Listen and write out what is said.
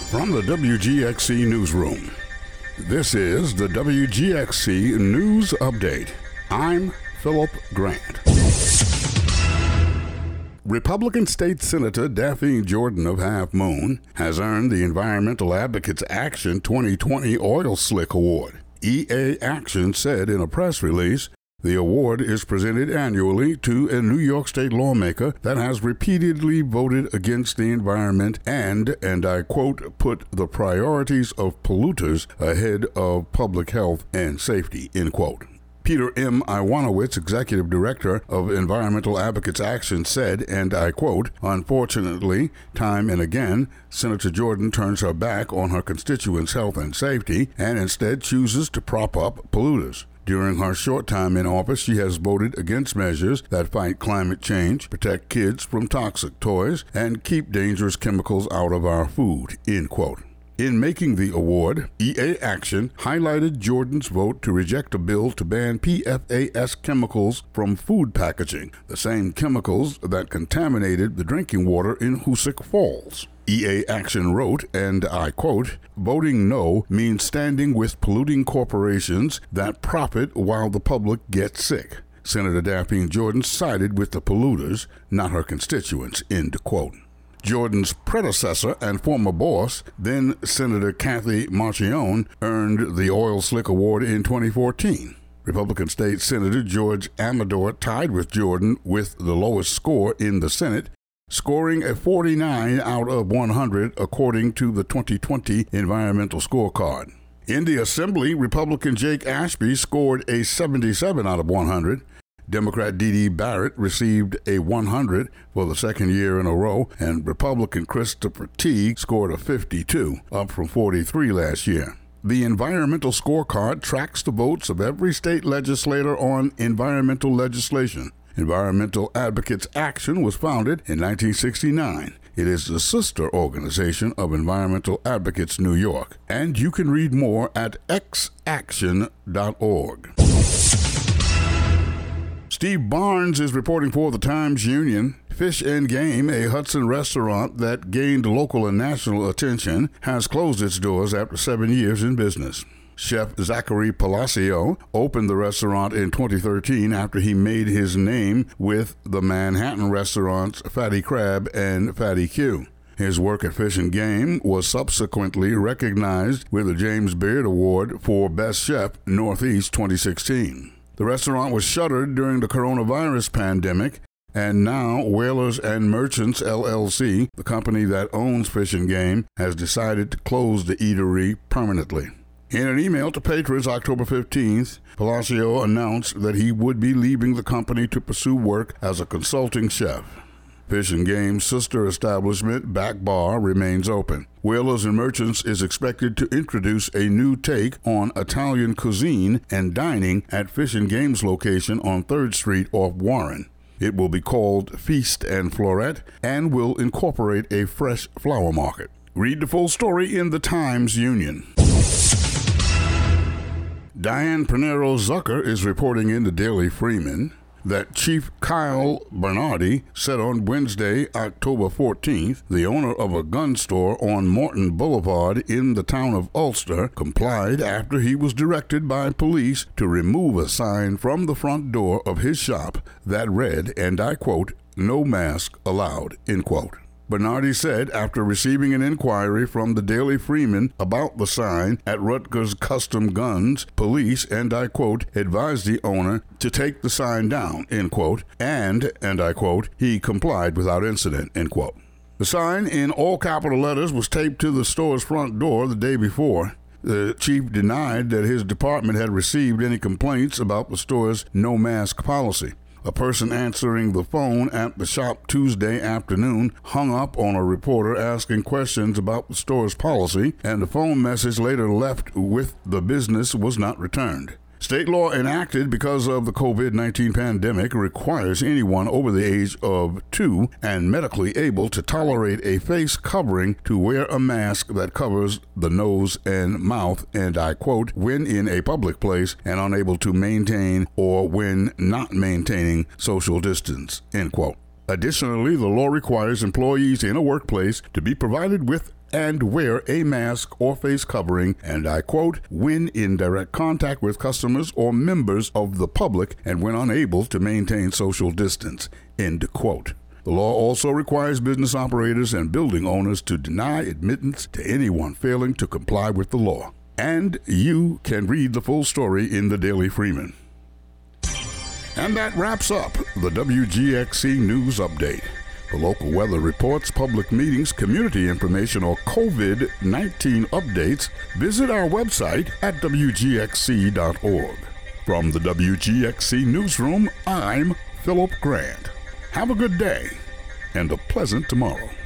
From the WGXC Newsroom, this is the WGXC News Update. I'm Philip Grant. Republican State Senator Daphne Jordan of Half Moon has earned the Environmental Advocates Action 2020 Oil Slick Award. EA Action said in a press release, the award is presented annually to a New York State lawmaker that has repeatedly voted against the environment and I quote, put the priorities of polluters ahead of public health and safety, end quote. Peter M. Iwanowitz, Executive Director of Environmental Advocates Action, said, and I quote, unfortunately, time and again, Senator Jordan turns her back on her constituents' health and safety and instead chooses to prop up polluters. During her short time in office, she has voted against measures that fight climate change, protect kids from toxic toys, and keep dangerous chemicals out of our food, end quote. In making the award, EA Action highlighted Jordan's vote to reject a bill to ban PFAS chemicals from food packaging, the same chemicals that contaminated the drinking water in Hoosick Falls. EA Action wrote, and I quote, voting no means standing with polluting corporations that profit while the public gets sick. Senator Daphne Jordan sided with the polluters, not her constituents, end quote. Jordan's predecessor and former boss, then Senator Kathy Marchione, earned the Oil Slick Award in 2014. Republican State Senator George Amador tied with Jordan with the lowest score in the Senate, scoring a 49 out of 100 according to the 2020 Environmental Scorecard. In the Assembly, Republican Jake Ashby scored a 77 out of 100. Democrat D.D. Barrett received a 100 for the second year in a row, and Republican Christopher Teague scored a 52, up from 43 last year. The Environmental Scorecard tracks the votes of every state legislator on environmental legislation. Environmental Advocates Action was founded in 1969. It is the sister organization of Environmental Advocates New York, and you can read more at xaction.org. Steve Barnes is reporting for the Times-Union. Fish and Game, a Hudson restaurant that gained local and national attention, has closed its doors after 7 years in business. Chef Zachary Palacio opened the restaurant in 2013 after he made his name with the Manhattan restaurants Fatty Crab and Fatty Q. His work at Fish and Game was subsequently recognized with the James Beard Award for Best Chef Northeast 2016. The restaurant was shuttered during the coronavirus pandemic, and now Whalers and Merchants LLC, the company that owns Fish and Game, has decided to close the eatery permanently. In an email to patrons October 15th, Palacio announced that he would be leaving the company to pursue work as a consulting chef. Fish and Game's sister establishment, Back Bar, remains open. Whalers and Merchants is expected to introduce a new take on Italian cuisine and dining at Fish and Game's location on 3rd Street off Warren. It will be called Feast and Florette and will incorporate a fresh flower market. Read the full story in the Times-Union. Diane Pinero Zucker is reporting in the Daily Freeman that Chief Kyle Bernardi said on Wednesday, October 14th, the owner of a gun store on Morton Boulevard in the town of Ulster complied after he was directed by police to remove a sign from the front door of his shop that read, and I quote, no mask allowed, end quote. Bernardi said after receiving an inquiry from the Daily Freeman about the sign at Rutgers Custom Guns, police, and I quote, advised the owner to take the sign down, end quote, and I quote, he complied without incident, end quote. The sign in all capital letters was taped to the store's front door the day before. The chief denied that his department had received any complaints about the store's no mask policy. A person answering the phone at the shop Tuesday afternoon hung up on a reporter asking questions about the store's policy, and the phone message later left with the business was not returned. State law enacted because of the COVID-19 pandemic requires anyone over the age of 2 and medically able to tolerate a face covering to wear a mask that covers the nose and mouth, and I quote, when in a public place and unable to maintain or when not maintaining social distance, end quote. Additionally, the law requires employees in a workplace to be provided with and wear a mask or face covering, and I quote, when in direct contact with customers or members of the public and when unable to maintain social distance, end quote. The law also requires business operators and building owners to deny admittance to anyone failing to comply with the law. And you can read the full story in the Daily Freeman. And that wraps up the WGXC News Update. For local weather reports, public meetings, community information, or COVID-19 updates, visit our website at WGXC.org. From the WGXC Newsroom, I'm Philip Grant. Have a good day and a pleasant tomorrow.